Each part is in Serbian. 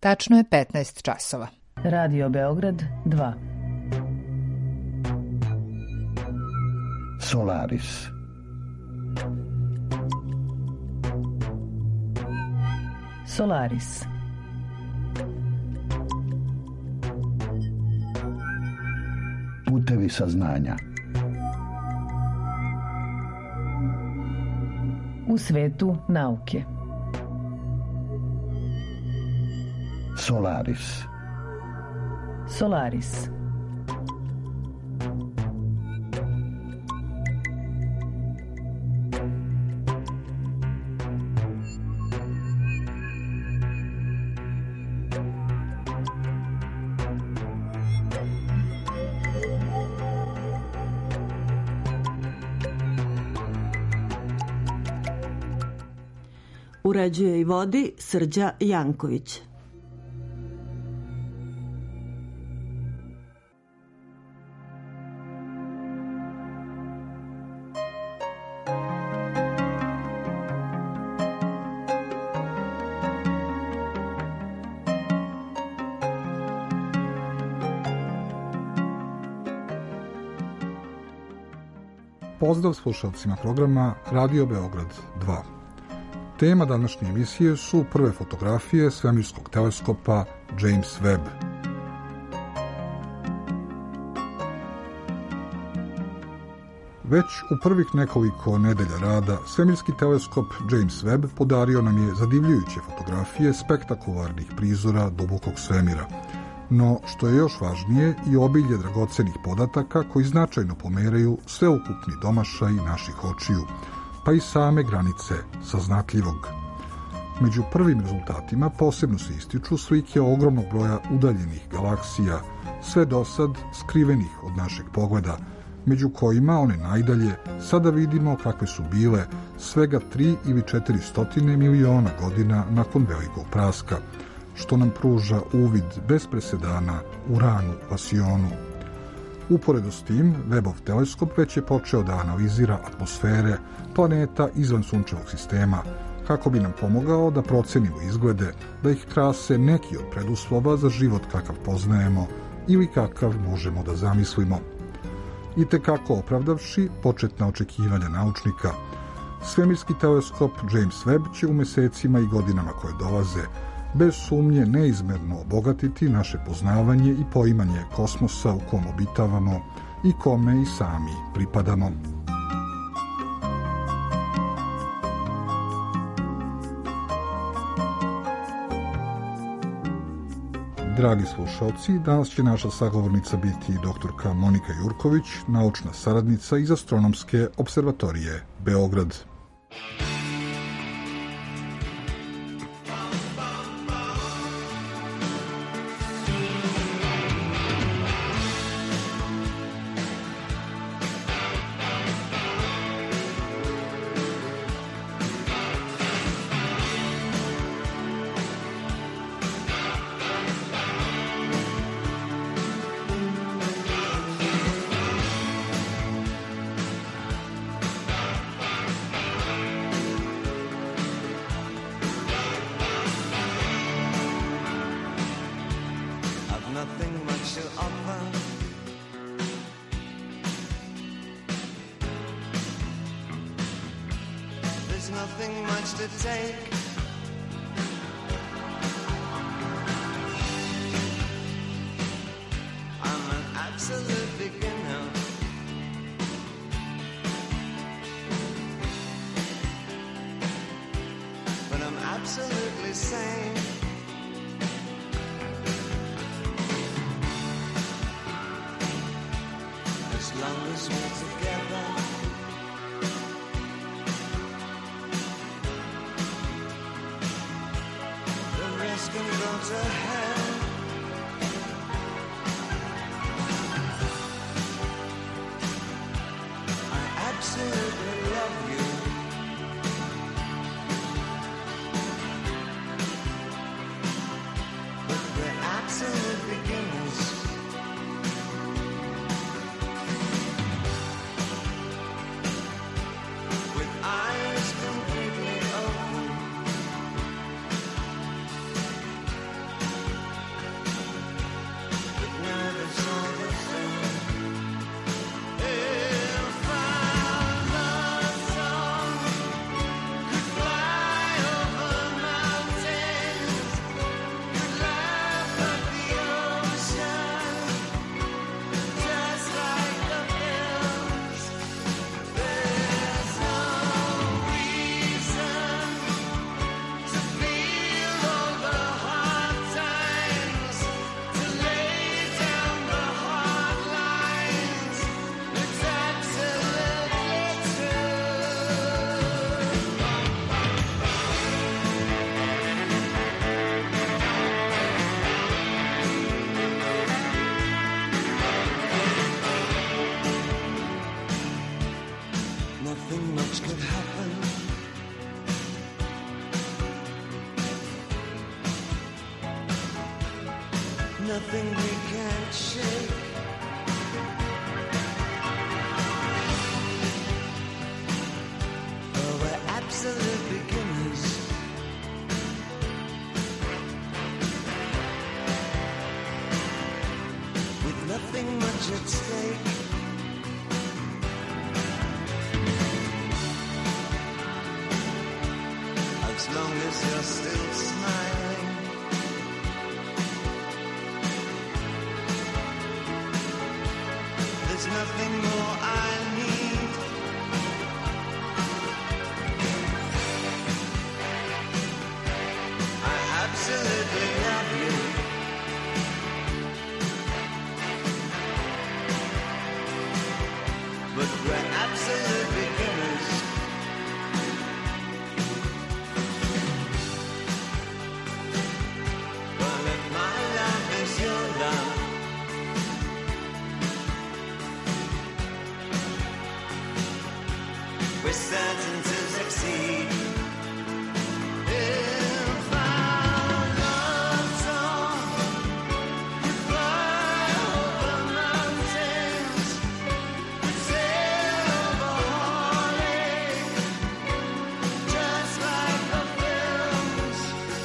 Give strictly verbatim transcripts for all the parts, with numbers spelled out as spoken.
Tačno je petnaest časova. Radio Beograd dva. Solaris. Solaris. Putevi saznanja. U svetu nauke. Solaris. Solaris. Uređuje i vodi Srđa Janković. Pozdrav slušalcima programa Radio Beograd dva. Tema današnje emisije su prve fotografije svemirskog teleskopa James Webb. Već u prvih nekoliko nedelja rada svemirski teleskop James Webb podario nam je zadivljujuće fotografije spektakularnih prizora dubokog svemira. No, što je još važnije, i obilje dragocenih podataka koji značajno pomeraju sveukupni domašaj naših očiju, pa i same granice saznatljivog. Među prvim rezultatima posebno se ističu slike ogromnog broja udaljenih galaksija, sve dosad skrivenih od našeg pogleda, među kojima one najdalje sada vidimo kakve su bile svega tri ili četiri stotine miliona godina nakon velikog praska, što nam pruža uvid bez presedana u ranu vasionu. Uporedo s tim, Webbov teleskop već je počeo da analizira atmosfere planeta izvan sunčevog sistema, kako bi nam pomogao da procenimo izglede, da ih krase neki od preduslova za život kakav poznajemo ili kakav možemo da zamislimo. I tekako opravdavši početna očekivanja naučnika, svemirski teleskop James Webb će u mesecima i godinama koje dolaze bez sumnje neizmerno obogatiti naše poznavanje i poimanje kosmosa u kom obitavamo i kome i sami pripadamo. Dragi slušalci, danas će naša sagovornica biti doktorka Monika Jurković, naučna saradnica iz Astronomske observatorije Beograd. nothing we can't shake. Oh, we're absolute beginners. With nothing much at stake. As long as you're still smiling. There's nothing more I need. I absolutely love you. But we're absolute beginners. Well, if my love is your love, we're certain to succeed. If our love song would fly over mountains, would sail over heartache, just like the films.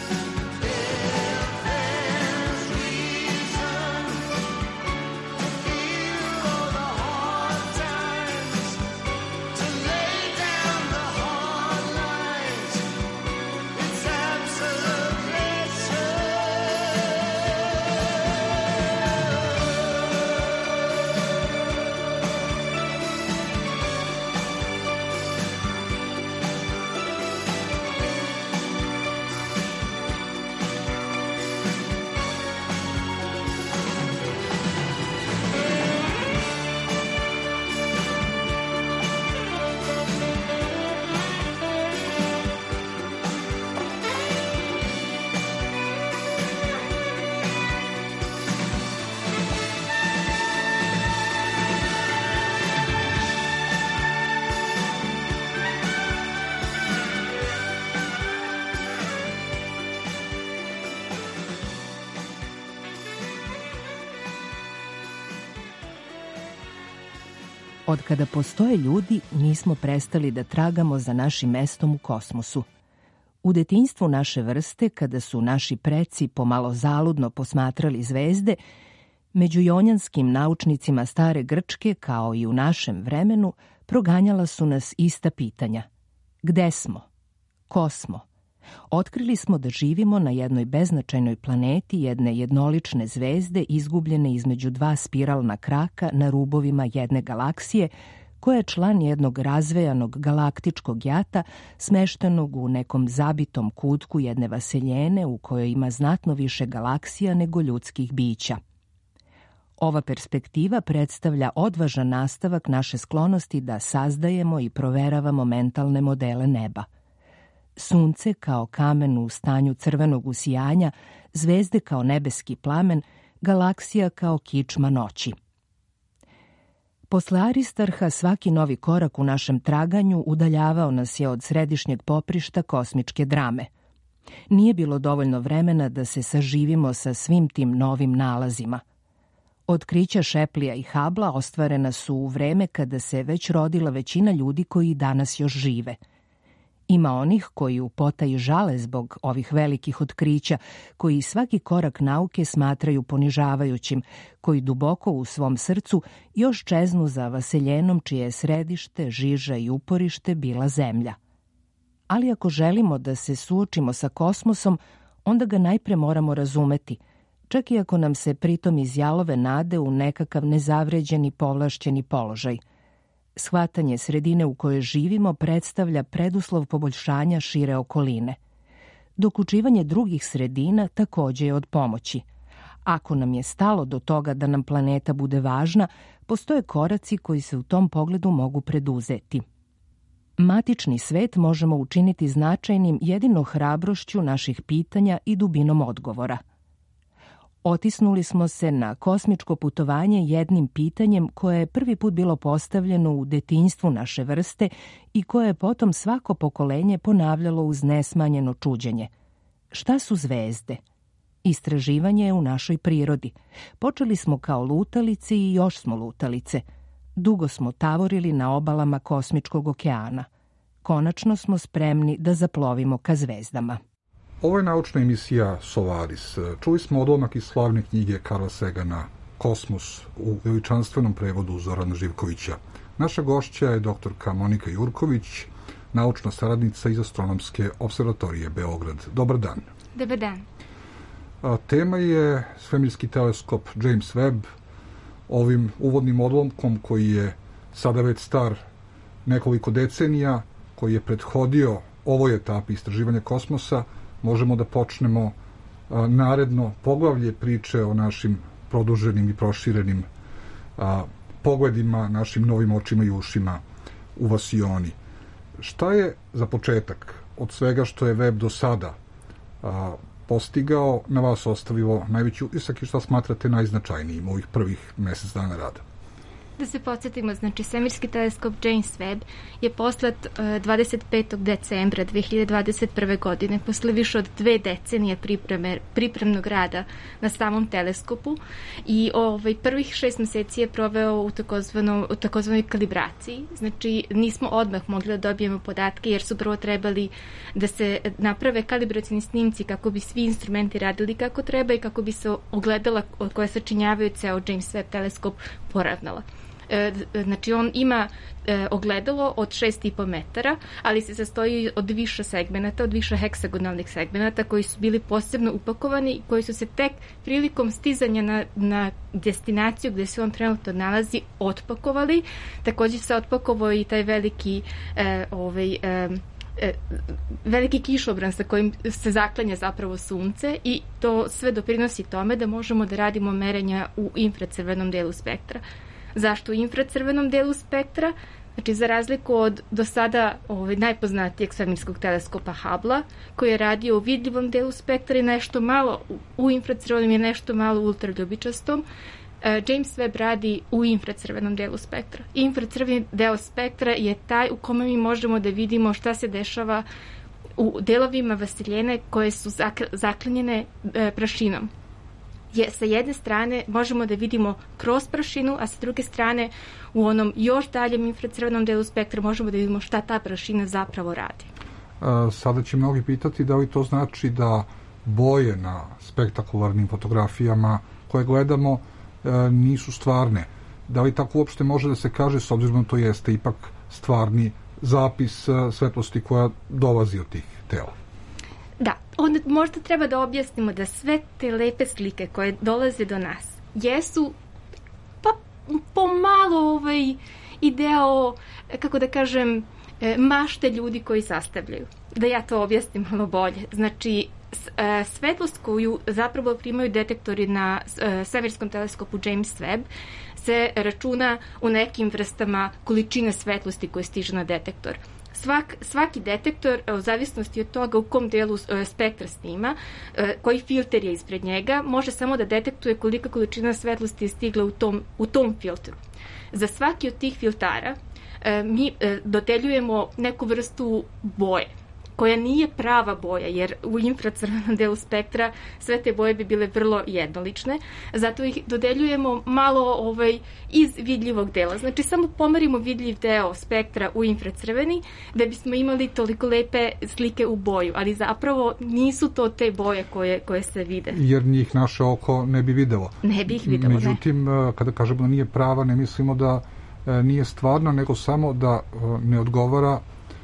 If there's reason to feel all the hard times, to lay down the hard lines, it's absolutely true. Od kada postoje ljudi, nismo prestali da tragamo za našim mestom u kosmosu. U detinjstvu naše vrste, kada su naši preci pomalo zaludno posmatrali zvezde, među jonjanskim naučnicima stare Grčke, kao i u našem vremenu, proganjala su nas ista pitanja. Gde smo? Ko smo? Otkrili smo da živimo na jednoj beznačajnoj planeti jedne jednolične zvezde izgubljene između dva spiralna kraka na rubovima jedne galaksije, koja je član jednog razvejanog galaktičkog jata smeštenog u nekom zabitom kutku jedne vaseljene u kojoj ima znatno više galaksija nego ljudskih bića. Ova perspektiva predstavlja odvažan nastavak naše sklonosti da sazdajemo i proveravamo mentalne modele neba. Sunce kao kamen u stanju crvenog usijanja, zvezde kao nebeski plamen, galaksija kao kičma noći. Posle Aristarha svaki novi korak u našem traganju udaljavao nas je od središnjeg poprišta kosmičke drame. Nije bilo dovoljno vremena da se saživimo sa svim tim novim nalazima. Otkrića Šeplija i Habla ostvarena su u vreme kada se već rodila većina ljudi koji danas još žive. Ima onih koji u potaji žale zbog ovih velikih otkrića, koji svaki korak nauke smatraju ponižavajućim, koji duboko u svom srcu još čeznu za vaseljenom čije je središte, žiža i uporište bila zemlja. Ali ako želimo da se suočimo sa kosmosom, onda ga najpre moramo razumeti, čak i ako nam se pritom iz jalove nade u nekakav nezavređeni povlašćeni položaj. Shvatanje sredine u kojoj živimo predstavlja preduslov poboljšanja šire okoline. Dokučivanje drugih sredina takođe je od pomoći. Ako nam je stalo do toga da nam planeta bude važna, postoje koraci koji se u tom pogledu mogu preduzeti. Matični svet možemo učiniti značajnim jedino hrabrošću naših pitanja i dubinom odgovora. Otisnuli smo se na kosmičko putovanje jednim pitanjem koje je prvi put bilo postavljeno u detinjstvu naše vrste i koje je potom svako pokolenje ponavljalo uz nesmanjeno čuđenje. Šta su zvezde? Istraživanje je u našoj prirodi. Počeli smo kao lutalice i još smo lutalice. Dugo smo tavorili na obalama kosmičkog okeana. Konačno smo spremni da zaplovimo ka zvezdama. Ovo je naučna emisija Solaris. Čuli smo odlomak iz slavne knjige Carla Sagana Kosmos u veličanstvenom prevodu Zorana Živkovića. Naša gošća je doktorka Monika Jurković, naučna saradnica iz Astronomske observatorije Beograd. Dobar dan. Dobar dan. A, tema je svemirski teleskop James Webb. Ovim uvodnim odlomkom koji je sada već star nekoliko decenija, koji je prethodio ovoj etapi istraživanja kosmosa, možemo da počnemo a, naredno poglavlje priče o našim produženim i proširenim a, pogledima, našim novim očima i ušima u vasioni. Šta je za početak od svega što je Webb do sada a, postigao, na vas ostavilo najveći utisak i šta smatrate najznačajnijim ovih prvih mjesec dana rada? Da se podsjetimo, znači svemirski teleskop James Webb je poslat dvadeset petog decembra dve hiljade dvadeset prve. godine, posle više od dve decenije pripreme, pripremnog rada na samom teleskopu i ovaj, prvih šest meseci je proveo u, u takozvanoj kalibraciji. Znači nismo odmah mogli da dobijemo podatke jer su prvo trebali da se naprave kalibracijni snimci kako bi svi instrumenti radili kako treba i kako bi se ogledala koje sačinjavaju ceo James Webb teleskop poravnala. Znači on ima e, ogledalo od šest i po metara, ali se sastoji od više segmenata, od više heksagonalnih segmenata koji su bili posebno upakovani i koji su se tek prilikom stizanja na, na destinaciju gde se on trenutno nalazi otpakovali. Također se otpakovao i taj veliki e, ovaj, e, veliki kišobran sa kojim se zaklanja zapravo sunce i to sve doprinosi tome da možemo da radimo merenja u infracrvenom delu spektra. Zašto u infracrvenom delu spektra? Znači, za razliku od do sada ovaj, najpoznatijeg svemirskog teleskopa Hubble-a, koji je radio u vidljivom delu spektra i nešto malo u infracrvenom i nešto malo u ultraljubičastom, James Webb radi u infracrvenom delu spektra. Infracrveni deo spektra je taj u kome mi možemo da vidimo šta se dešava u delovima vasiljene koje su zaklanjene prašinom. Je, sa jedne strane možemo da vidimo kroz prašinu, a sa druge strane u onom još daljem infracrvenom delu spektra možemo da vidimo šta ta prašina zapravo radi. E, sada će mnogi pitati da li to znači da boje na spektakularnim fotografijama koje gledamo e, nisu stvarne. Da li tako uopšte može da se kaže, s obzirom to jeste ipak stvarni zapis e, svetlosti koja dolazi od tih tela? Da, onda možda treba da objasnimo da sve te lepe slike koje dolaze do nas jesu pa pomalo ovaj ideo, kako da kažem, mašte ljudi koji sastavljaju. Da ja to objasnim malo bolje. Znači, svetlost koju zapravo primaju detektori na svemirskom teleskopu James Webb se računa u nekim vrstama količine svetlosti koje stiže na detektor. Svak, svaki detektor, u zavisnosti od toga u kom delu spektra snima, koji filter je ispred njega, može samo da detektuje kolika količina svetlosti je stigla u tom, u tom filtru. Za svaki od tih filtara mi dodeljujemo neku vrstu boje, koja nije prava boja, jer u infracrvenom delu spektra sve te boje bi bile vrlo jednolične, zato ih dodeljujemo malo ovaj, iz vidljivog dela. Znači, samo pomerimo vidljiv deo spektra u infracrveni da bismo imali toliko lepe slike u boju, ali zapravo nisu to te boje koje, koje se vide. Jer njih naše oko ne bi videlo. Ne bi ih videlo, Međutim, ne. kada kažemo da nije prava, ne mislimo da nije stvarno, nego samo da ne odgovara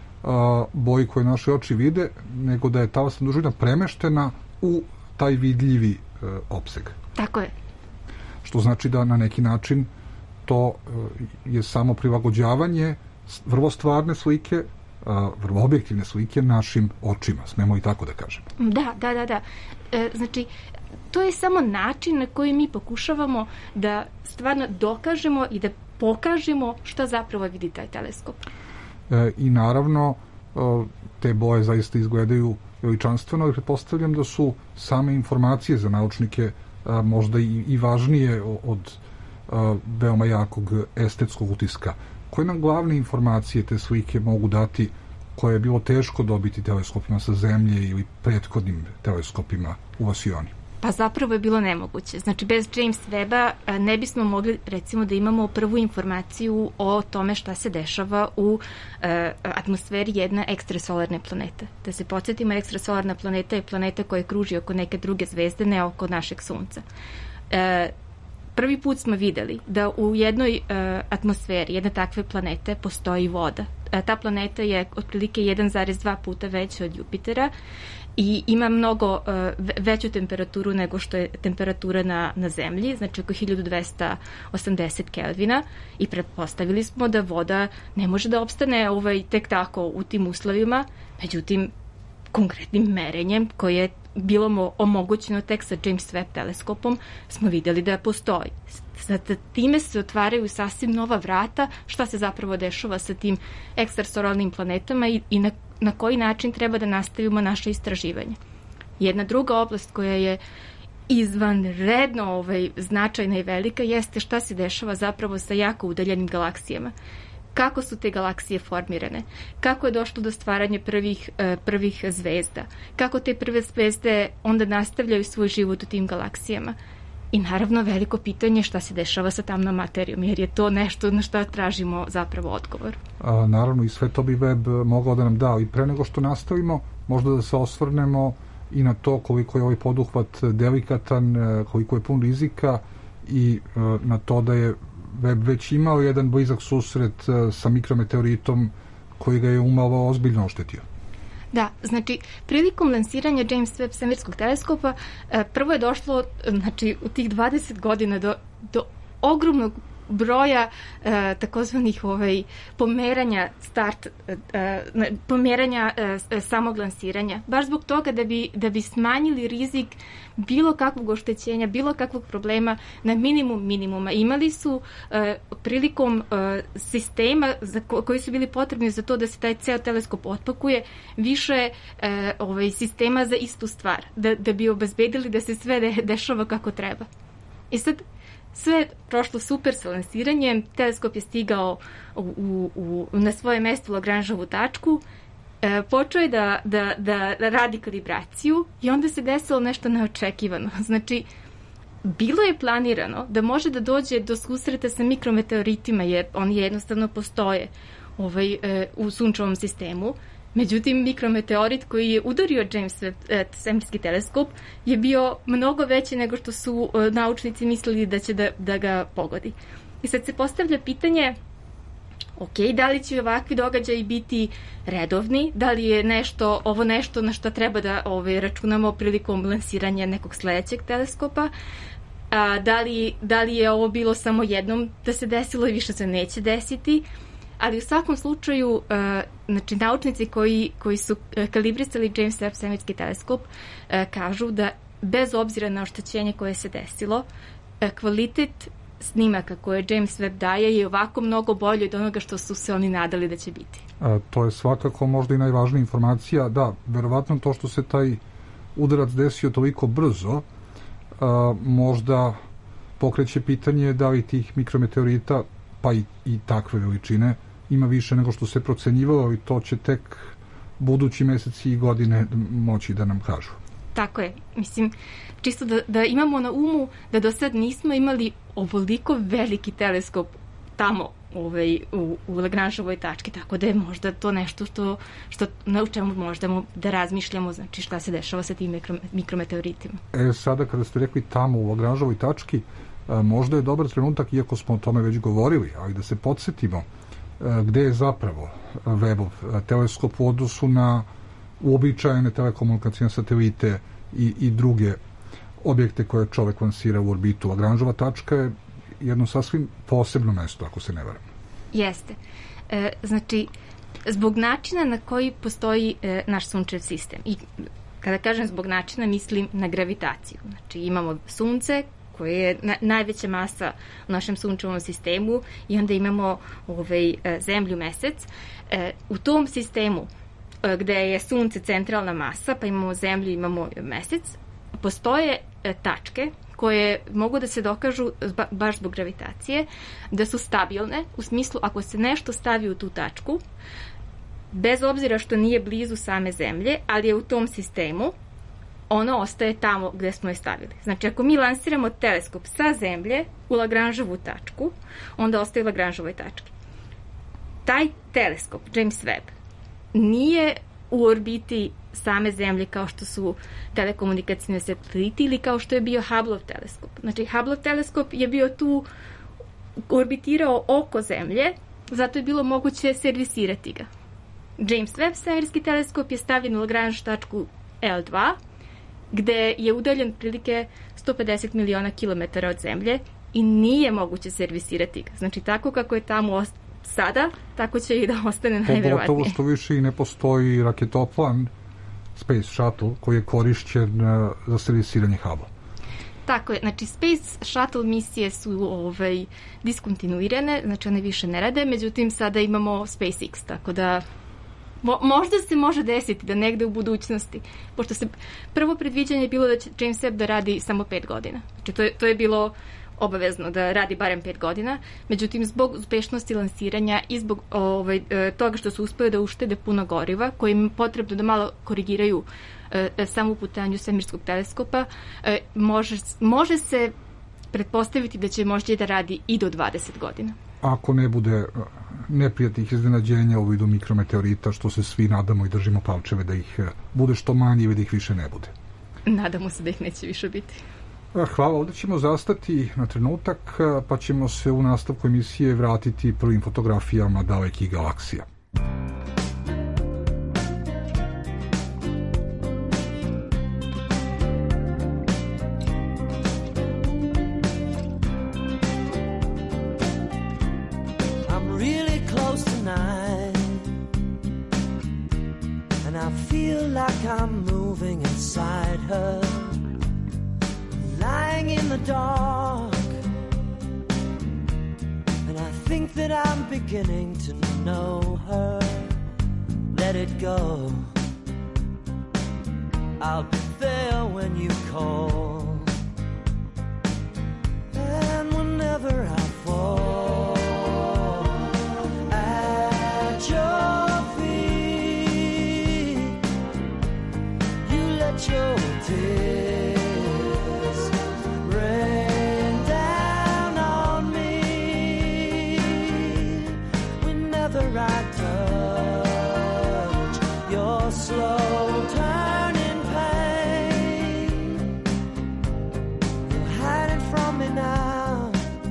boji koje naše oči vide, nego da je talasna dužina premeštena u taj vidljivi e, opseg. Tako je. Što znači da na neki način to e, je samo prilagođavanje vrlo stvarne slike, e, vrlo objektivne slike našim očima, smemo i tako da kažemo. Da, da, da, da. E, znači, to je samo način na koji mi pokušavamo da stvarno dokažemo i da pokažemo šta zapravo vidi taj teleskop. E, i naravno e, te boje zaista izgledaju veličanstveno i pretpostavljam da su same informacije za naučnike a, možda i, i važnije od a, veoma jakog estetskog utiska. Koje nam glavne informacije te slike mogu dati koje je bilo teško dobiti teleskopima sa Zemlje ili prethodnim teleskopima u vasioni? Pa zapravo je bilo nemoguće. Znači, bez James Webba ne bismo mogli, recimo, da imamo prvu informaciju o tome šta se dešava u e, atmosferi jedne ekstrasolarne planete. Da se podsjetimo, ekstrasolarna planeta je planeta koja kruži oko neke druge zvezde, ne oko našeg Sunca. E, prvi put smo videli da u jednoj e, atmosferi jedne takve planete postoji voda. E, ta planeta je otprilike jedan zarez dva puta veća od Jupitera i ima mnogo uh, veću temperaturu nego što je temperatura na, na Zemlji, znači oko hiljadu dvesta osamdeset Kelvina, i pretpostavili smo da voda ne može da opstane ovaj, tek tako u tim uslovima, međutim konkretnim merenjem koje je bilo mo omogućeno tek sa James Webb teleskopom smo vidjeli da postoji. Sa time se otvaraju sasvim nova vrata šta se zapravo dešava sa tim ekstrasolarnim planetama i, i na, na koji način treba da nastavimo naše istraživanje. Jedna druga oblast koja je izvanredno ovaj, značajna i velika jeste šta se dešava zapravo sa jako udaljenim galaksijama. Kako su te galaksije formirane, kako je došlo do stvaranja prvih, prvih zvezda, kako te prve zvezde onda nastavljaju svoj život u tim galaksijama. I naravno veliko pitanje šta se dešava sa tamnom materijom, jer je to nešto na što tražimo zapravo odgovor. A, naravno, i sve to bi Webb mogao da nam da. I pre nego što nastavimo, možda da se osvrnemo i na to koliko je ovaj poduhvat delikatan, koliko je pun rizika i na to da je Webb već imao jedan blizak susret sa mikrometeoritom koji ga je umalo ozbiljno oštetio. Da, znači, prilikom lansiranja James Webb svemirskog teleskopa prvo je došlo, znači, u tih dvadeset godina do, do ogromnog broja e, takozvanih ovaj, pomeranja start, e, pomeranja e, samog lansiranja. Baš zbog toga da bi, da bi smanjili rizik bilo kakvog oštećenja, bilo kakvog problema na minimum minimuma. Imali su e, prilikom e, sistema za ko, koji su bili potrebni za to da se taj ceo teleskop otpakuje više e, ovaj, sistema za istu stvar, da, da bi obezbedili da se sve de, dešava kako treba. I sad sve je prošlo super sa lansiranjem, teleskop je stigao u, u, u, na svoje mesto u Lagrangeovu tačku, e, počeo je da, da, da radi kalibraciju i onda se desilo nešto neočekivano. Znači, bilo je planirano da može da dođe do susreta sa mikrometeoritima, jer oni jednostavno postoje ovaj, e, u sunčevom sistemu. Međutim, mikrometeorit koji je udario James Webb e, svemirski teleskop je bio mnogo veći nego što su e, naučnici mislili da će da, da ga pogodi. I sad se postavlja pitanje, ok, da li će ovakvi događaji biti redovni, da li je nešto, ovo nešto na što treba da ove, računamo prilikom lansiranja nekog sledećeg teleskopa, a, da, li, da li je ovo bilo samo jednom da se desilo i više se neće desiti. Ali u svakom slučaju, uh, znači, naučnici koji, koji su uh, kalibrisali James Webb svemirski teleskop uh, kažu da bez obzira na oštećenje koje se desilo, uh, kvalitet snimaka koje James Webb daje je ovako mnogo bolje od onoga što su se oni nadali da će biti. A, to je svakako možda i najvažnija informacija. Da, verovatno to što se taj udarac desio toliko brzo, a, možda pokreće pitanje da li tih mikrometeorita, pa i, i takve veličine, ima više nego što se procenjivalo i to će tek budući meseci i godine moći da nam kažu. Tako je. Mislim, čisto da, da imamo na umu da do sad nismo imali ovoliko veliki teleskop tamo ovaj, u, u Lagrangeovoj tački, tako da je možda to nešto što, što na čemu možda da razmišljamo, znači šta se dešava sa tim mikro, mikrometeoritima. E, sada kada ste rekli tamo u Lagrangeovoj tački, možda je dobar trenutak, iako smo o tome već govorili, ali da se podsjetimo gde je zapravo Webbov teleskop u odnosu na uobičajene telekomunikacijne satelite i, i druge objekte koje čovek lansira u orbitu. Lagrangeova tačka je jedno sasvim posebno mesto, ako se ne varam. Jeste. E, znači, zbog načina na koji postoji e, naš sunčev sistem. I kada kažem zbog načina, mislim na gravitaciju. Znači, imamo sunce, koje je na, najveća masa u našem sunčevom sistemu i onda imamo ovaj, zemlju, mesec. E, u tom sistemu e, gde je sunce centralna masa, pa imamo zemlju, imamo mesec, postoje e, tačke koje mogu da se dokažu ba, baš zbog gravitacije, da su stabilne, u smislu ako se nešto stavi u tu tačku, bez obzira što nije blizu same zemlje, ali je u tom sistemu, ono ostaje tamo gde smo je stavili. Znači, ako mi lansiramo teleskop sa Zemlje u Lagranževu tačku, onda ostaje u Lagranževoj tački. Taj teleskop, James Webb, nije u orbiti same Zemlje kao što su telekomunikacijne sateliti ili kao što je bio Hubbleov teleskop. Znači, Hubbleov teleskop je bio tu, orbitirao oko Zemlje, zato je bilo moguće servisirati ga. James Webb svemirski teleskop je stavljen u Lagrange tačku L dva, gde je udaljen prilike sto pedeset miliona kilometara od Zemlje i nije moguće servisirati ga. Znači, tako kako je tamo sada, tako će i da ostane najverovatnije. Pogotovo što više i ne postoji raketoplan Space Shuttle koji je korišćen za servisiranje Hubble. Tako je, znači Space Shuttle misije su ovaj, diskontinuirane, znači one više ne rade, međutim sada imamo SpaceX, tako da mo, možda se može desiti da negde u budućnosti, pošto se prvo predviđanje je bilo da će James Webb da radi samo pet godina. Znači to je, to je bilo obavezno da radi barem pet godina, međutim zbog uspešnosti lansiranja i zbog ovaj, toga što su uspeli da uštede puno goriva, koje im potrebno da malo korigiraju e, samu putanju svemirskog teleskopa, e, može, može se pretpostaviti da će možda da radi i do dvadeset godina. Ako ne bude neprijatnih iznenađenja u vidu mikrometeorita, što se svi nadamo i držimo palčeve da ih bude što manje i da ih više ne bude. Nadamo se da ih neće više biti. Hvala, ovdje ćemo zastati na trenutak, pa ćemo se u nastavku emisije vratiti prvim fotografijama dalekih galaksija. I'm really close tonight, and I feel like I'm moving inside her, lying in the dark, and I think that I'm beginning to know her. Let it go, I'll be there when you call, and whenever I fall at your feet, you let your tears I touch your slow turning pain. You're hiding from me now.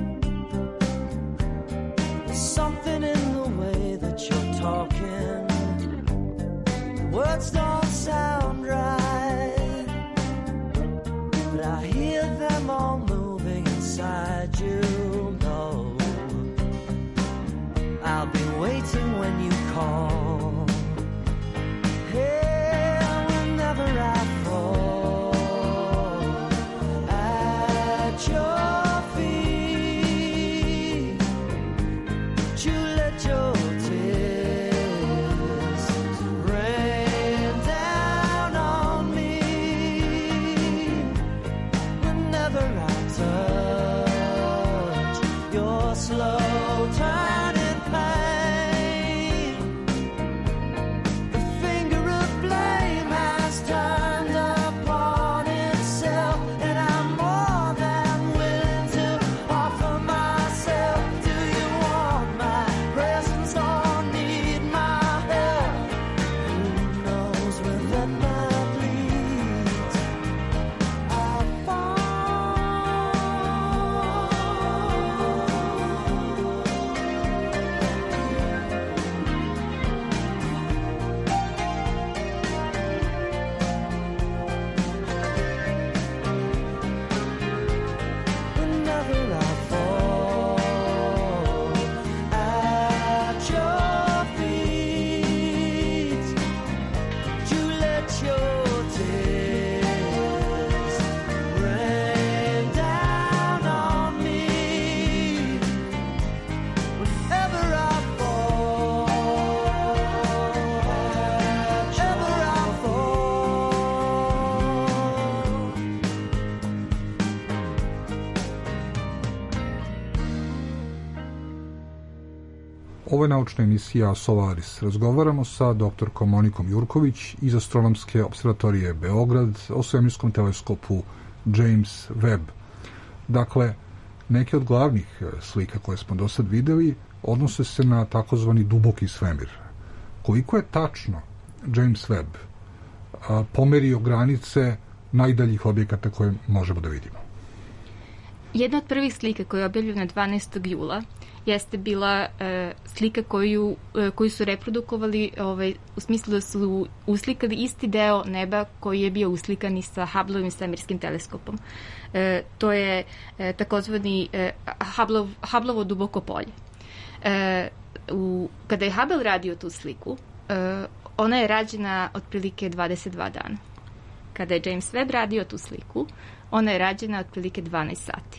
There's something in the way that you're talking. The words don't sound right, but I hear them all moving inside you. No, I'll be waiting when you call. Hey, whenever I fall at your feet, you let your tears rain down on me. Whenever I touch your slow turning Ovo je naučna emisija Solaris. Razgovaramo sa doktorkom Monikom Jurković iz Astronomske observatorije Beograd o svemirskom teleskopu James Webb. Dakle, neke od glavnih slika koje smo do sad videli odnose se na takozvani duboki svemir. Koliko je tačno James Webb a, pomerio granice najdaljih objekata koje možemo da vidimo? Jedna od prvih slika koja je objavljena dvanaestog jula jeste bila e, slika koju, e, koju su reprodukovali ovaj, u smislu da su uslikali isti deo neba koji je bio uslikan i sa Hubbleovim svemirskim teleskopom. E, to je e, takozvani e, Hubbleov, Hubbleovo duboko polje. E, u, kada je Hubble radio tu sliku, e, ona je rađena otprilike dvadeset dva dana. Kada je James Webb radio tu sliku, ona je rađena otprilike dvanaest sati.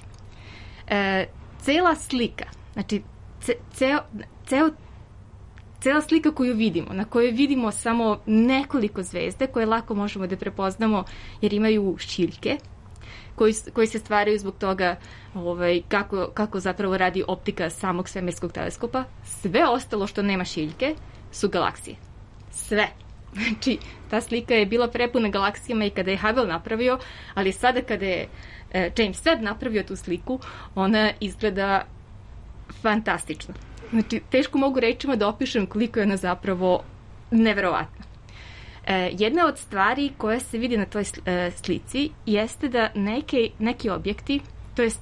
E, cela slika, znači ce, ceo, ceo, cela slika koju vidimo, na kojoj vidimo samo nekoliko zvezde koje lako možemo da prepoznamo jer imaju šiljke koji, koji se stvaraju zbog toga ovaj, kako, kako zapravo radi optika samog svemirskog teleskopa. Sve ostalo što nema šiljke su galaksije. Sve. Znači, ta slika je bila prepuna galaksijama i kada je Hubble napravio, ali sada kada je e, James Webb napravio tu sliku, ona izgleda fantastično. Znači, teško mogu rečima da opišem koliko je ona zapravo neverovatna. E, jedna od stvari koja se vidi na toj e, slici jeste da neke, neki objekti, to jest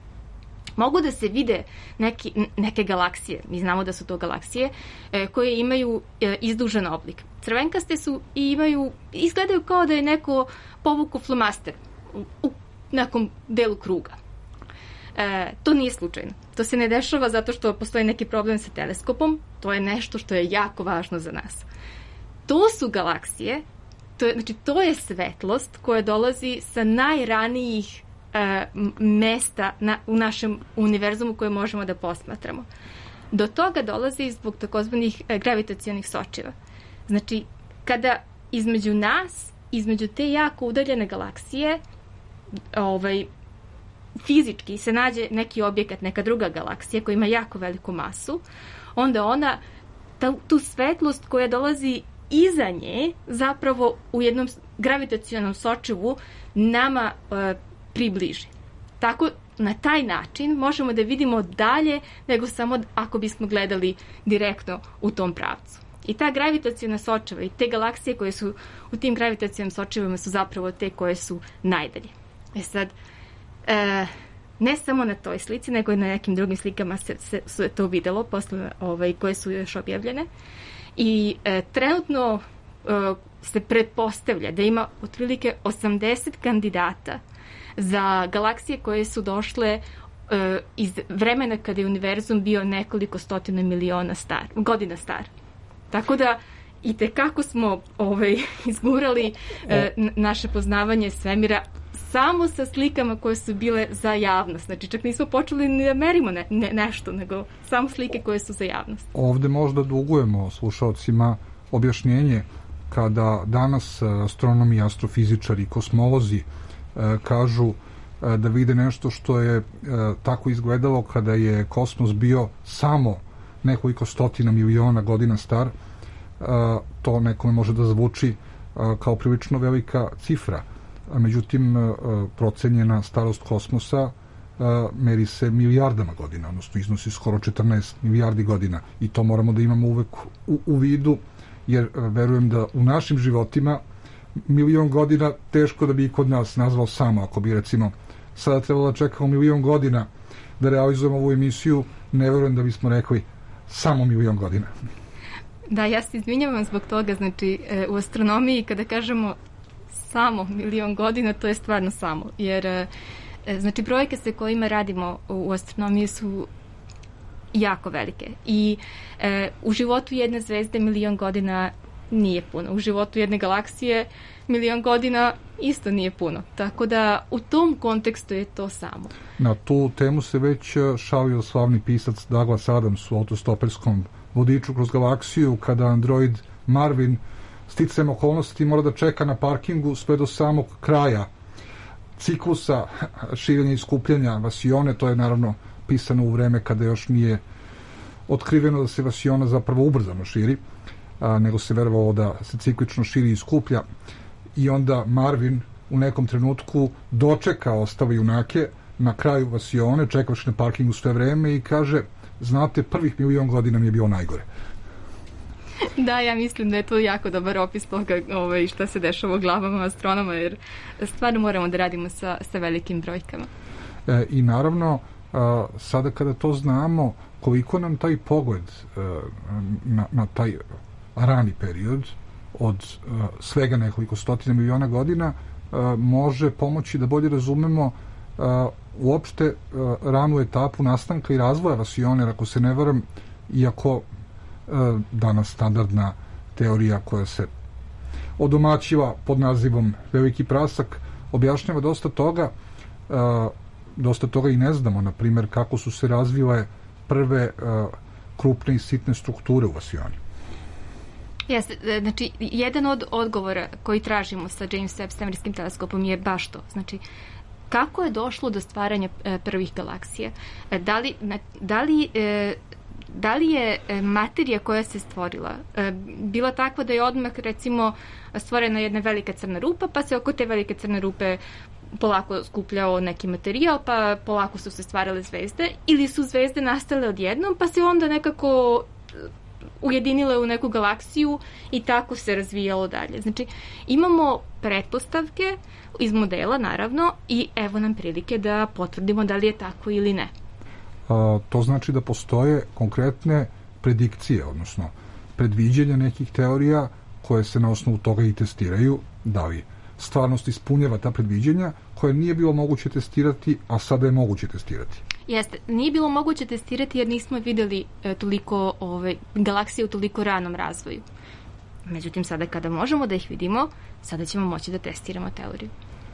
mogu da se vide neki, neke galaksije, mi znamo da su to galaksije, e, koje imaju e, izdužen oblik. Crvenkaste su i imaju, izgledaju kao da je neko povukao flomaster u, u nekom delu kruga. E, to nije slučajno. To se ne dešava zato što postoji neki problem sa teleskopom, to je nešto što je jako važno za nas. To su galaksije, to je, znači to je svetlost koja dolazi sa najranijih e, mesta na, u našem univerzumu koje možemo da posmatramo. Do toga dolazi zbog takozvanih e, gravitacionih sočiva. Znači, kada između nas, između te jako udaljene galaksije, ovaj, fizički se nađe neki objekat, neka druga galaksija koja ima jako veliku masu, onda ona ta, tu svetlost koja dolazi iza nje zapravo u jednom gravitacionom sočivu nama e, približi. Tako, na taj način možemo da vidimo dalje nego samo ako bismo gledali direktno u tom pravcu. I ta gravitacijona sočiva i te galaksije koje su u tim gravitacionim sočivima su zapravo te koje su najdalje. E sad, e, ne samo na toj slici, nego i na nekim drugim slikama se, se, se to videlo, posle ovaj, koje su još objavljene. I e, trenutno e, se pretpostavlja da ima otprilike osamdeset kandidata za galaksije koje su došle e, iz vremena kada je univerzum bio nekoliko stotina miliona star, godina star. Tako da i tekako smo ovaj, izgurali e, naše poznavanje svemira samo sa slikama koje su bile za javnost. Znači, čak nismo počeli ni da merimo ne, ne, nešto, nego samo slike koje su za javnost. Ovde možda dugujemo slušalcima objašnjenje kada danas astronomi, astrofizičari i kosmolozi e, kažu e, da vide nešto što je e, tako izgledalo kada je kosmos bio samo nekoliko stotina miliona godina star, e, to nekome može da zvuči e, kao prilično velika cifra. Međutim, procenjena starost kosmosa meri se milijardama godina, odnosno iznosi skoro četrnaest milijardi godina i to moramo da imamo uvek u, u vidu, jer verujem da u našim životima milion godina teško da bi i kod nas nazvao samo. Ako bi recimo sada trebalo da čekamo milion godina da realizujemo ovu emisiju, ne verujem da bismo rekli samo milion godina. Da, ja se izvinjavam zbog toga, znači u astronomiji kada kažemo samo milion godina, to je stvarno samo, jer znači brojke sa kojima radimo u astronomiji su jako velike i e, u životu jedne zvezde milion godina nije puno, u životu jedne galaksije milion godina isto nije puno, tako da u tom kontekstu je to samo. Na tu temu se već šalio slavni pisac Douglas Adams u autostoperskom vodiču kroz galaksiju, kada android Marvin sticajem okolnosti mora da čeka na parkingu sve do samog kraja ciklusa širenja i skupljanja vasione. To je naravno pisano u vreme kada još nije otkriveno da se vasiona zapravo ubrzano širi, a, nego se verovalo da se ciklično širi i skuplja. I onda Marvin u nekom trenutku dočeka ostale junake na kraju vasione, čekavaš na parkingu sve vreme i kaže, znate, prvih milion godina mi je bilo najgore. Da, ja mislim da je to jako dobar opis toga ovaj, šta se dešava u glavama astronoma, jer stvarno moramo da radimo sa, sa velikim brojkama. E, I naravno, a, sada kada to znamo, koliko nam taj pogled a, na, na taj rani period od a, svega nekoliko stotina miliona godina a, može pomoći da bolje razumemo a, uopšte a, ranu etapu nastanka i razvoja vasione, jer ako se ne varam, iako a, danas standardna teorija koja se odomaćiva pod nazivom veliki prasak objašnjava dosta toga, a, dosta toga i ne znamo, na primjer, kako su se razvile prve a, krupne i sitne strukture u vasioni. Jeste, znači, jedan od odgovora koji tražimo sa James Webb svemirskim teleskopom je baš to. Znači, kako je došlo do stvaranja e, prvih galaksija? E, da li, na, da li e, da li je materija koja se stvorila e, bila takva da je odmah, recimo, stvorena jedna velika crna rupa, pa se oko te velike crne rupe polako skupljao neki materijal, pa polako su se stvarale zvezde, ili su zvezde nastale odjednom, pa se onda nekako ujedinile u neku galaksiju i tako se razvijalo dalje. Znači, imamo pretpostavke iz modela, naravno, i evo nam prilike da potvrdimo da li je tako ili ne. A, to znači da postoje konkretne predikcije, odnosno predviđanja nekih teorija koje se na osnovu toga i testiraju, da li stvarnost ispunjava ta predviđanja koje nije bilo moguće testirati, a sada je moguće testirati. Jeste, nije bilo moguće testirati jer nismo videli e, toliko ove, galaksije u toliko ranom razvoju. Međutim, sada kada možemo da ih vidimo, sada ćemo moći da testiramo teoriju.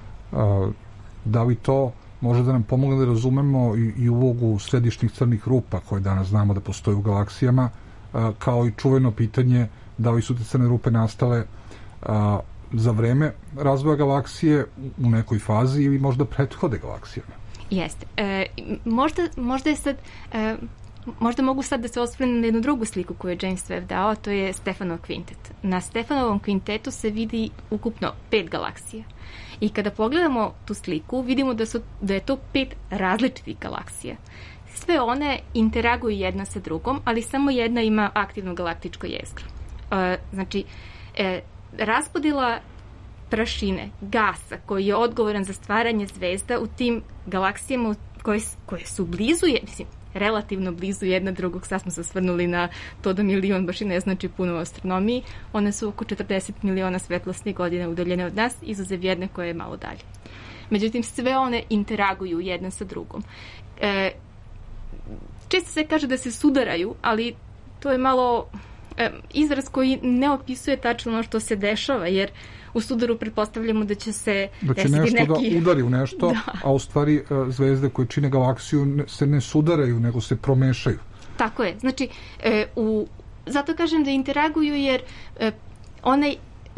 A, da li to može da nam pomogne da razumemo i, i ulogu središnjih crnih rupa koje danas znamo da postoje u galaksijama, a, kao i čuveno pitanje da li su te crne rupe nastale a, za vreme razvoja galaksije u nekoj fazi ili možda prethode galaksijama. Jeste. E, možda, možda je sad e, možda mogu sad da se osvrnem na jednu drugu sliku koju je James Webb dao, a to je Stefanov kvintet. Na Stefanovom kvintetu se vidi ukupno pet galaksija. I kada pogledamo tu sliku, vidimo da, su, da je to pet različitih galaksija. Sve one interaguju jedna sa drugom, ali samo jedna ima aktivno galaktičko jezgro. E, znači, e, raspodjela prašine, gasa koji je odgovoran za stvaranje zvezda u tim galaksijama koje, koje su blizu, mislim, relativno blizu jedna drugog, sad smo se svrnuli na to da milion baš i ne znači puno u astronomiji, one su oko četrdeset miliona svetlosnih godina udaljene od nas, izuzev jedne koja je malo dalje. Međutim, sve one interaguju jedna sa drugom. E, često se kaže da se sudaraju, ali to je malo e, izraz koji ne opisuje tačno ono što se dešava, jer u sudaru pretpostavljamo da će se da će desiti nešto neki... da udari u nešto, da. A u stvari zvezde koje čine galaksiju se ne sudaraju, nego se promešaju. Tako je. Znači, e, u, zato kažem da interaguju jer e, onaj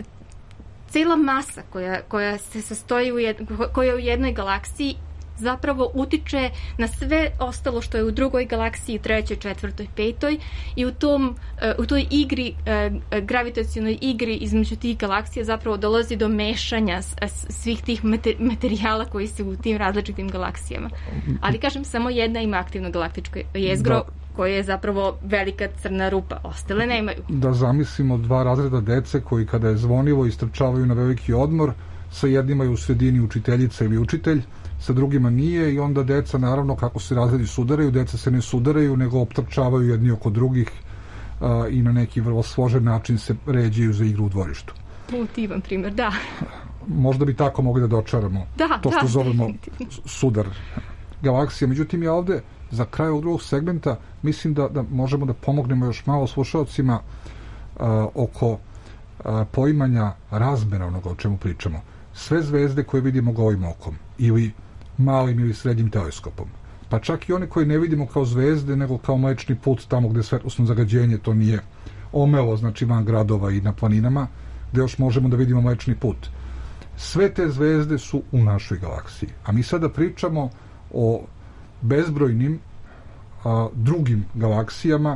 cela masa koja, koja se sastoji u, jed, koja je u jednoj galaksiji zapravo utiče na sve ostalo što je u drugoj galaksiji, trećoj, četvrtoj, petoj i u tom u toj igri, gravitacionoj igri između tih galaksija zapravo dolazi do mešanja svih tih materijala koji su u tim različitim galaksijama. Ali kažem, samo jedna ima aktivno galaktičko jezgro da. Koje je zapravo velika crna rupa. Ostale nemaju. Da zamislimo dva razreda dece koji kada je zvonilo istrčavaju na veliki odmor, sa jednima je u sredini učiteljica ili učitelj, sa drugima nije i onda deca, naravno, kako se razredi sudaraju, deca se ne sudaraju, nego optrčavaju jedni oko drugih a, i na neki vrlo složen način se ređaju za igru u dvorištu. Motivan primjer, da. Možda bi tako mogli da dočaramo da, to što da, zovemo sudar galaksije. Međutim, ja ovde za kraj ovog drugog segmenta mislim da, da možemo da pomognemo još malo slušalcima a, oko a, poimanja razmera onoga o čemu pričamo. Sve zvezde koje vidimo golim okom ili malim ili srednjim teleskopom, pa čak i one koje ne vidimo kao zvezde nego kao Mlečni put tamo gde svetlosno zagađenje to nije omelo, znači van gradova i na planinama, gde još možemo da vidimo Mlečni put. Sve te zvezde su u našoj galaksiji. A mi sada pričamo o bezbrojnim a, drugim galaksijama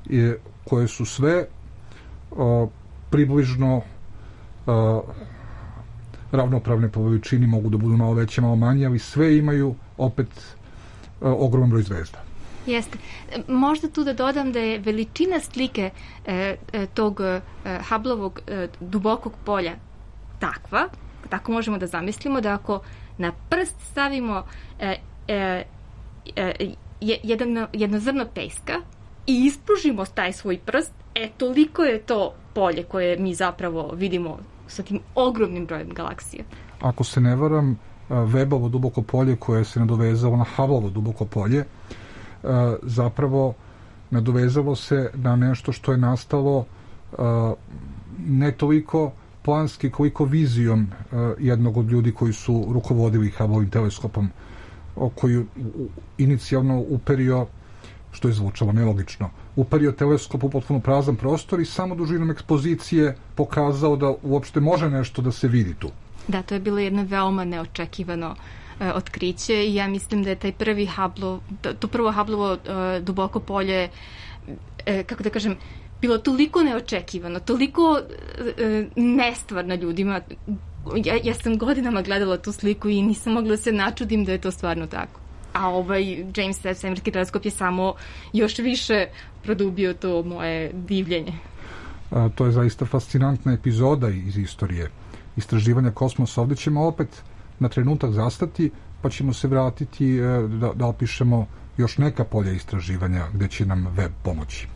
je, koje su sve uh, približno uh, ravnopravne po veličini, mogu da budu malo veće, malo manje, ali sve imaju opet uh, ogroman broj zvezda. Jeste. Možda tu da dodam da je veličina slike e, e, tog e, Hubbleovog e, dubokog polja takva, tako možemo da zamislimo da ako na prst stavimo e, e, e, jedan, jedno zrno peska i ispružimo taj svoj prst, e toliko je to polje koje mi zapravo vidimo sa tim ogromnim brojem galaksija. Ako se ne varam, Webbovo duboko polje koje se nadovezalo na Hubbleovo duboko polje zapravo nadovezalo se na nešto što je nastalo ne toliko planski koliko vizijom jednog od ljudi koji su rukovodili Hubbleovim teleskopom, koji inicijalno uperio, što je zvučalo nelogično, uperio teleskop u potpuno prazan prostor i samo dužinom ekspozicije pokazao da uopšte može nešto da se vidi tu. Da, to je bilo jedno veoma neočekivano uh, otkriće i ja mislim da je taj prvi Hubble, to prvo Hubbleovo uh, duboko polje, uh, kako da kažem, bilo toliko neočekivano, toliko uh, nestvarno ljudima. Ja, ja sam godinama gledala tu sliku i nisam mogla da se načudim da je to stvarno tako. A ovaj James Webb svemirski teleskop je samo još više produbio to moje divljenje. A, to je zaista fascinantna epizoda iz istorije istraživanja kosmosa. Ovdje ćemo opet na trenutak zastati, pa ćemo se vratiti da, da opišemo još neka polja istraživanja gdje će nam Webb pomoći.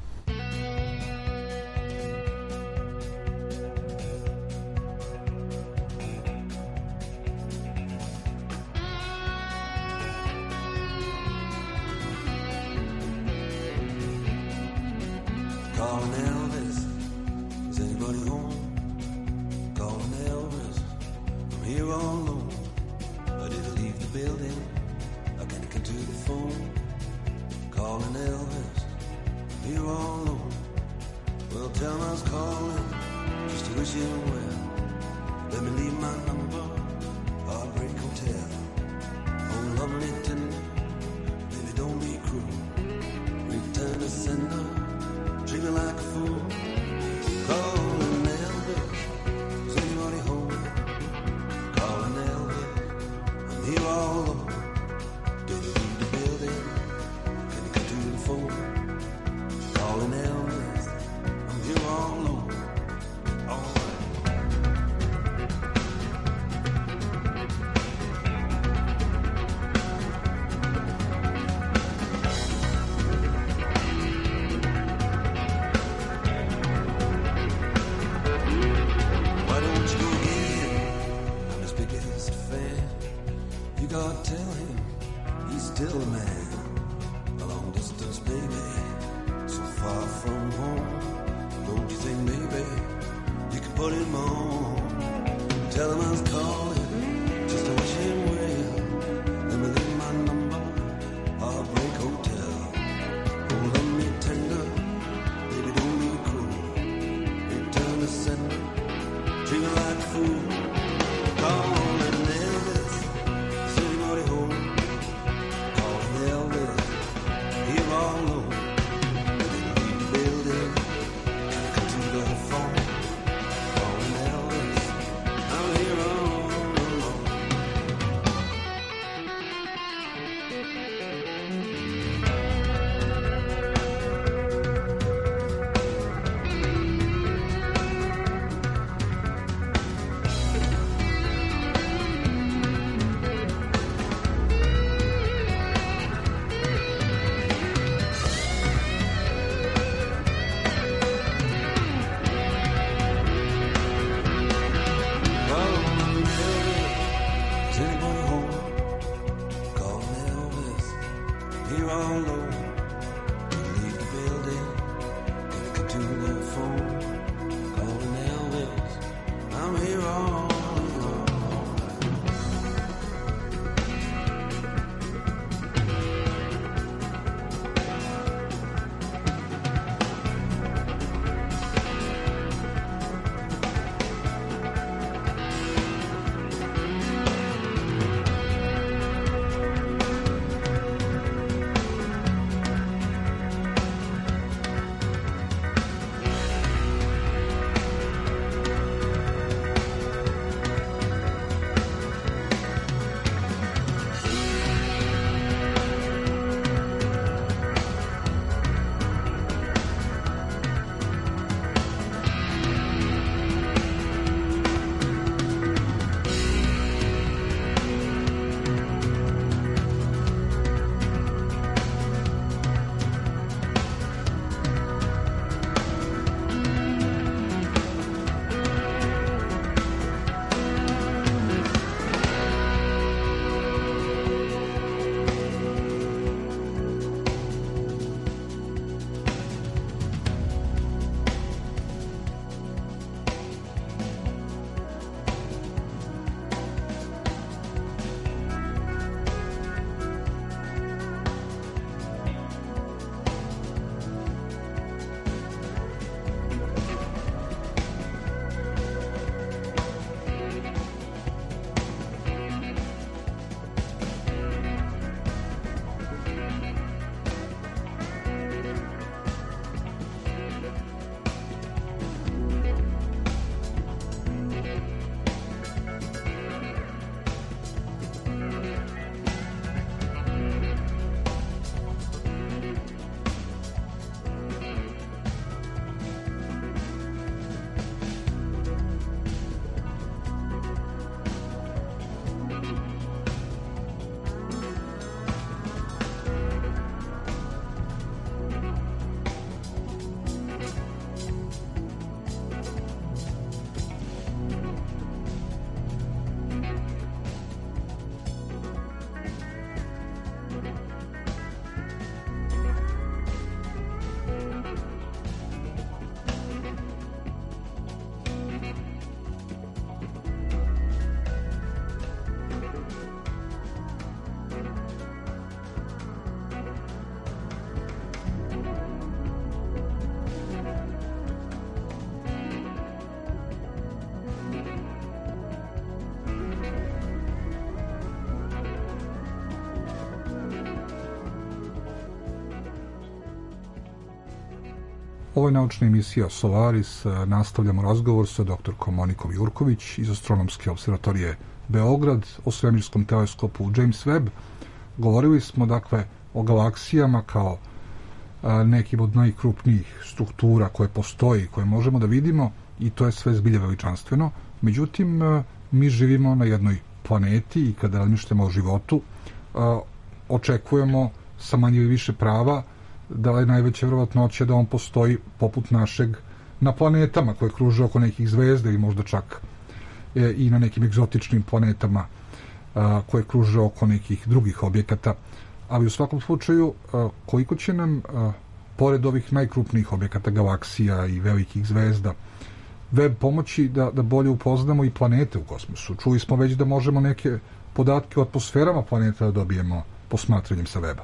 Ovo je naučna emisija Solaris. Nastavljamo razgovor sa doktorkom Monikom Jurković iz Astronomske observatorije Beograd o svemirskom teleskopu James Webb. Govorili smo dakle o galaksijama kao a, nekim od najkrupnijih struktura koje postoji, koje možemo da vidimo, i to je sve zbilje veličanstveno. Međutim, a, mi živimo na jednoj planeti i kada razmišljamo o životu, a, očekujemo sa manje ili više prava da je najveća vjerovatnoća da on postoji poput našeg na planetama koje kruže oko nekih zvezda ili možda čak e, i na nekim egzotičnim planetama a, koje kruže oko nekih drugih objekata. Ali u svakom slučaju, a, koliko će nam, a, pored ovih najkrupnijih objekata, galaksija i velikih zvezda, Webb pomoći da, da bolje upoznamo i planete u kosmosu? Čuli smo već da možemo neke podatke o atmosferama planeta da dobijemo posmatranjem sa Webba.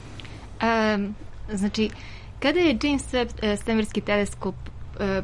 Um, znači, kada je James Webb e, svemirski teleskop e,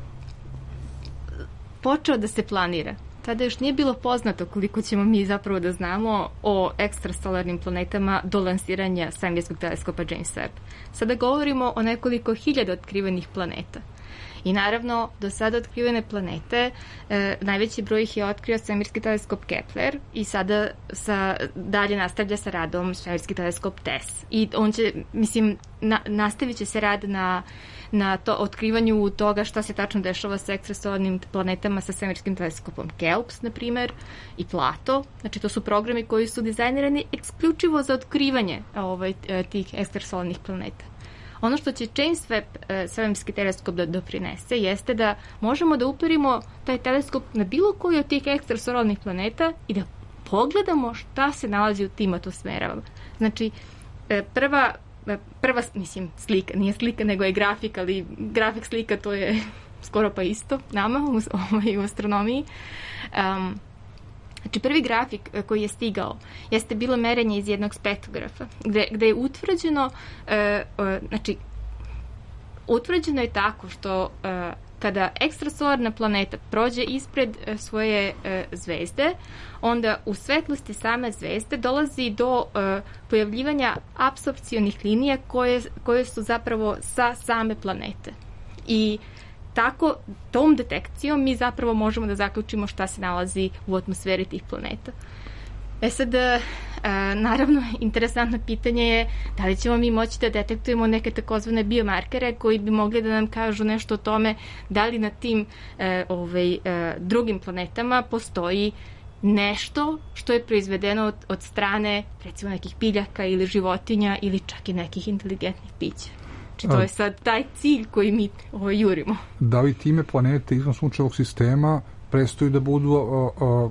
počeo da se planira, tada još nije bilo poznato koliko ćemo mi zapravo da znamo o ekstrasolarnim planetama do lansiranja svemirskog teleskopa James Webb. Sada govorimo o nekoliko hiljada otkrivenih planeta. I naravno, do sada otkrivene planete, e, najveći broj ih je otkrio svemirski teleskop Kepler i sada sa, dalje nastavlja sa radom svemirski teleskop TESS. I on će, mislim, na, nastavit će se rad na, na to, otkrivanju toga šta se tačno dešava sa ekstrasolarnim planetama sa svemirskim teleskopom KELPS, na primer, i Plato. Znači, to su programi koji su dizajnirani isključivo za otkrivanje ovaj, tih ekstrasolarnih planeta. Ono što će James Webb e, svemirski teleskop da doprinese jeste da možemo da uperimo taj teleskop na bilo koji od tih ekstrasolarnih planeta i da pogledamo šta se nalazi u tim atmosferama. Znači, e, prva, e, prva, mislim, slika, nije slika, nego je grafik, ali grafik slika to je skoro pa isto nama u, u astronomiji. Um, Znači, prvi grafik koji je stigao jeste bilo merenje iz jednog spektrografa, gde, gde je utvrđeno, e, e, znači, utvrđeno je tako što e, kada ekstrasolarna planeta prođe ispred e, svoje e, zvezde, onda u svetlosti same zvezde dolazi do e, pojavljivanja apsorpcionih linija koje, koje su zapravo sa same planete. I tako, tom detekcijom mi zapravo možemo da zaključimo šta se nalazi u atmosferi tih planeta. E sad, e, naravno, interesantno pitanje je da li ćemo mi moći da detektujemo neke takozvane biomarkere koji bi mogli da nam kažu nešto o tome da li na tim e, ovaj, e, drugim planetama postoji nešto što je proizvedeno od, od strane, recimo, nekih biljaka ili životinja ili čak i nekih inteligentnih bića. Znači, to je sad taj cilj koji mi ovo, jurimo. Da li time planete izvan sunčevog sistema prestaju da budu a, a,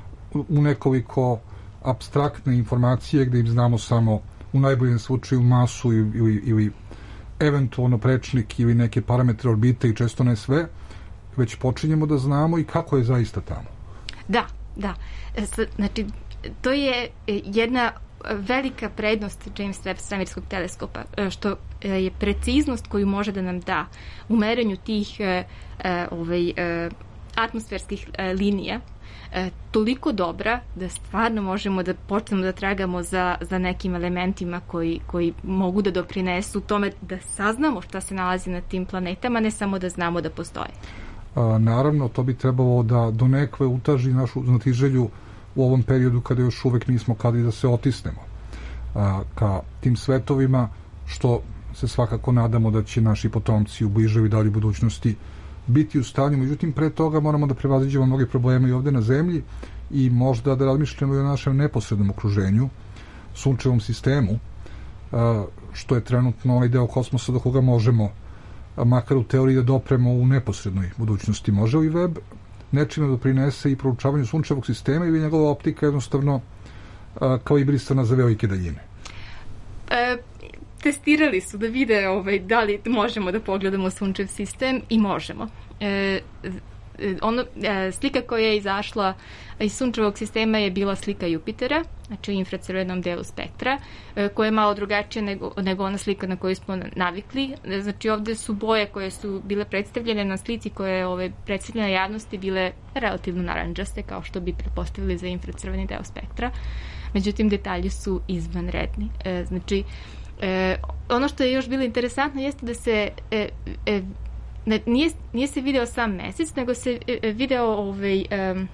u nekoliko apstraktne informacije gde im znamo samo u najboljem slučaju masu ili, ili, ili eventualno prečnik ili neke parametre orbite i često ne sve, već počinjemo da znamo i kako je zaista tamo? Da, da. Znači, to je jedna velika prednost James Webb svemirskog teleskopa, što je preciznost koju može da nam da u merenju tih ovaj, atmosferskih linija toliko dobra da stvarno možemo da počnemo da tragamo za, za nekim elementima koji, koji mogu da doprinesu tome da saznamo šta se nalazi na tim planetama, ne samo da znamo da postoje. A, naravno, to bi trebalo da donekle utaži našu znatiželju u ovom periodu kada još uvek nismo kadri da se otisnemo a, ka tim svetovima, što se svakako nadamo da će naši potomci u bližoj i daljoj budućnosti biti u stanju. Međutim, pre toga moramo da prevaziđemo mnoge probleme i ovde na Zemlji i možda da razmišljamo i o našem neposrednom okruženju, sunčevom sistemu, a, što je trenutno onaj deo kosmosa do koga možemo, a, makar u teoriji, da dopremo u neposrednoj budućnosti. Može li Webb nečime doprinese i proučavanju sunčevog sistema ili njegova optika jednostavno a, kalibrisana za velike daljine? E, testirali su da vide ovaj, da li možemo da pogledamo sunčev sistem i možemo. E, ono, e, slika koja je izašla iz sunčevog sistema je bila slika Jupitera, znači u infracrvenom delu spektra, e, koja je malo drugačija nego, nego ona slika na koju smo navikli. E, znači ovde su boje koje su bile predstavljene na slici koja je ove, predstavljena javnosti bile relativno naranđaste, kao što bi pretpostavili za infracrveni deo spektra. Međutim, detalji su izvanredni. E, znači, e, ono što je još bilo interesantno jeste da se e, e, ne, nije, nije se video sam mesec, nego se e, video ovaj, um,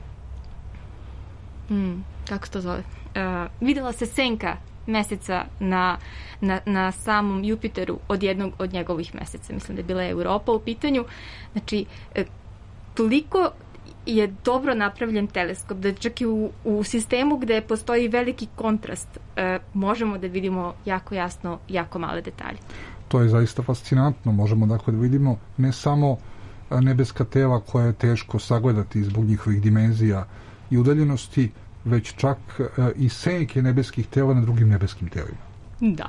hmm, kako se to zove, uh, videla se senka meseca na, na, na samom Jupiteru od jednog od njegovih meseca. Mislim da je bila Europa u pitanju. Znači, e, toliko je dobro napravljen teleskop da čak i u, u sistemu gde postoji veliki kontrast e, možemo da vidimo jako jasno, jako male detalje. To je zaista fascinantno. Možemo dakle da vidimo ne samo nebeska tela koje je teško sagledati zbog njihovih dimenzija i udaljenosti, već čak i senke nebeskih tela na drugim nebeskim telima. Da.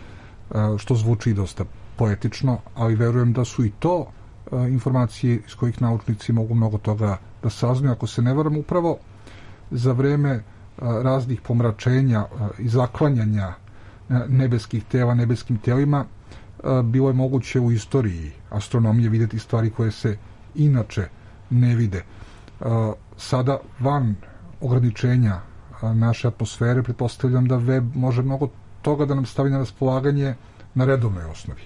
Što zvuči dosta poetično, ali verujem da su i to informacije iz kojih naučnici mogu mnogo toga da saznaju. Ako se ne varam, upravo za vreme raznih pomračenja i zaklanjanja nebeskih tela nebeskim telima bilo je moguće u istoriji astronomije vidjeti stvari koje se inače ne vide. Sada van ograničenja naše atmosfere, pretpostavljam da web može mnogo toga da nam stavi na raspolaganje na redovnoj osnovi.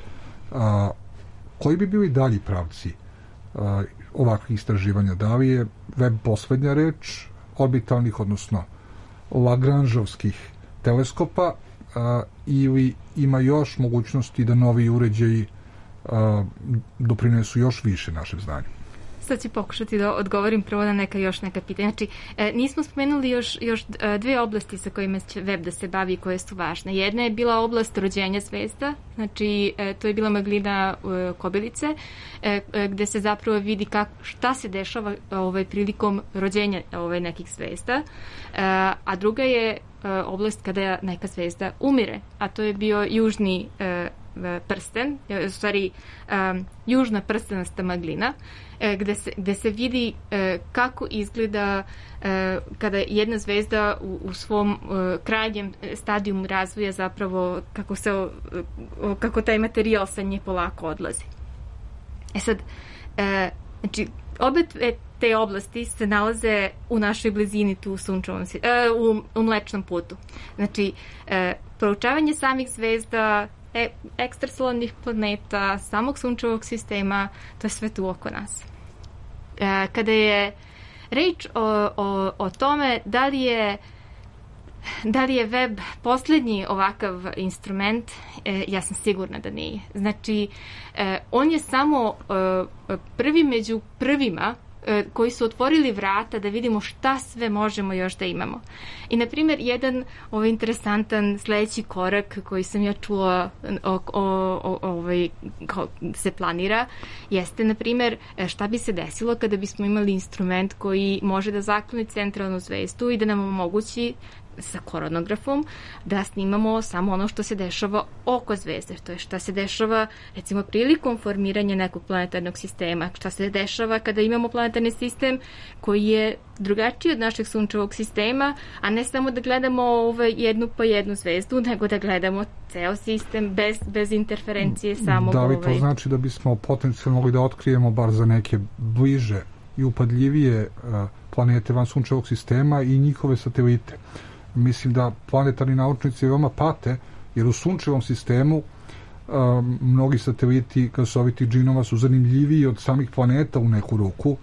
A, koji bi bili dalji pravci a, ovakvih istraživanja? Da li je web poslednja reč orbitalnih, odnosno Lagrangeovskih teleskopa, a, ili ima još mogućnosti da novi uređaji a, doprinesu još više našem znanju? Sad ću pokušati da odgovorim prvo na neka još neka pitanja. Znači, e, nismo spomenuli još, još dve oblasti sa kojima će web da se bavi koje su važne. Jedna je bila oblast rođenja zvezda, znači e, to je bila maglina e, kobilice, e, e, gde se zapravo vidi kak, šta se dešava ovaj, prilikom rođenja ovaj, nekih zvezda. E, a druga je e, oblast kada neka zvezda umire, a to je bio južni e, prsten, u stvari um, južna prstenasta maglina, e, gde, se, gde se vidi e, kako izgleda e, kada jedna zvezda u, u svom e, krajnjem stadijumu razvoja zapravo kako, se, o, o, kako taj materijal sa nje polako odlazi. E sad, e, znači, obe te oblasti se nalaze u našoj blizini tu u sunčevom, e, u, u Mlečnom putu. Znači, e, proučavanje samih zvezda, E, ekstrasolarnih planeta, samog sunčevog sistema, to je sve tu oko nas. E, kada je reč o, o, o tome da li je da li je web poslednji ovakav instrument, e, ja sam sigurna da nije. Znači, e, on je samo e, prvi među prvima koji su otvorili vrata da vidimo šta sve možemo još da imamo. I, na primjer, jedan ovaj interesantan sledeći korak koji sam ja čula o, o, o, ovaj, kao se planira, jeste, na primjer, šta bi se desilo kada bismo imali instrument koji može da zakloni centralnu zvezdu i da nam omogući sa koronografom da snimamo samo ono što se dešava oko zvezde, to je šta se dešava recimo prilikom formiranja nekog planetarnog sistema, šta se dešava kada imamo planetarni sistem koji je drugačiji od našeg sunčevog sistema, a ne samo da gledamo ovaj, jednu po jednu zvezdu, nego da gledamo ceo sistem bez, bez interferencije samog. Da li to ovaj... znači da bismo potencijalno mogli da otkrijemo bar za neke bliže i upadljivije uh, planete van sunčevog sistema i njihove satelite? Mislim da planetarni naučnici veoma pate, jer u sunčevom sistemu um, mnogi sateliti gasovitih džinova su zanimljiviji od samih planeta u neku ruku,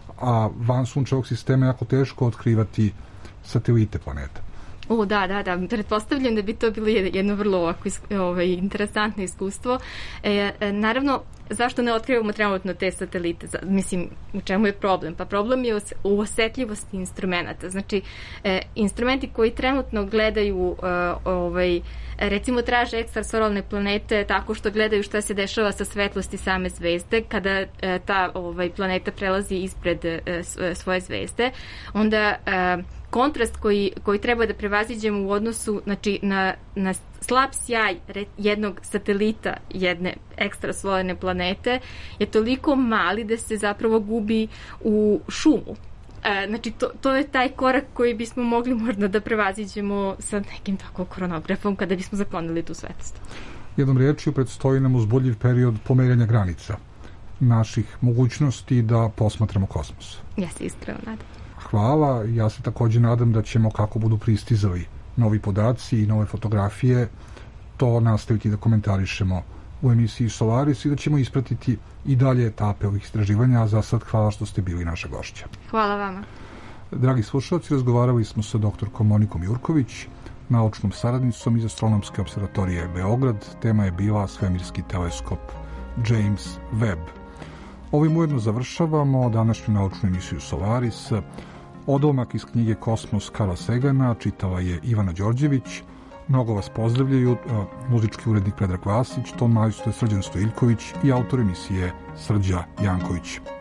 a van sunčevog sistema je jako teško otkrivati satelite planeta. O, da, da, da. Pretpostavljam da bi to bilo jedno vrlo ovako ovaj, interesantno iskustvo. E, naravno, zašto ne otkrivamo trenutno te satelite? Mislim, u čemu je problem? Pa problem je u osetljivosti instrumenta. Znači, e, instrumenti koji trenutno gledaju, e, ovaj, recimo traže ekstrasolarne planete tako što gledaju šta se dešava sa svetlosti same zvezde kada e, ta ovaj, planeta prelazi ispred e, svoje zvezde, onda e, kontrast koji, koji treba da prevaziđemo u odnosu znači, na, na slab sjaj jednog satelita jedne ekstrasolarne planete je toliko mali da se zapravo gubi u šumu. E, znači, to, to je taj korak koji bismo mogli možda da prevaziđemo sa nekim tako koronografom kada bismo zaklonili tu svetlost. Jednom riječju predstoji nam uzbudljiv period pomeranja granica naših mogućnosti da posmatramo kosmos. Ja se iskreno nadam. Hvala. Ja se također nadam da ćemo, kako budu pristizali novi podaci i nove fotografije, to nastaviti da komentarišemo u emisiji Solaris i da ćemo ispratiti i dalje etape ovih istraživanja, a za sad hvala što ste bili naša gošća. Hvala vama. Dragi slušalci, razgovarali smo sa doktorkom Monikom Jurković, naučnom saradnicom iz Astronomske observatorije Beograd. Tema je bila svemirski teleskop James Webb. Ovim ujedno završavamo današnju naučnu emisiju Solaris. Odlomak iz knjige Kosmos Karla Sagana čitala je Ivana Đorđević. Mnogo vas pozdravljaju muzički urednik Predrag Vasić, ton majstor Srđan Stojiljković i autor emisije Srđa Janković.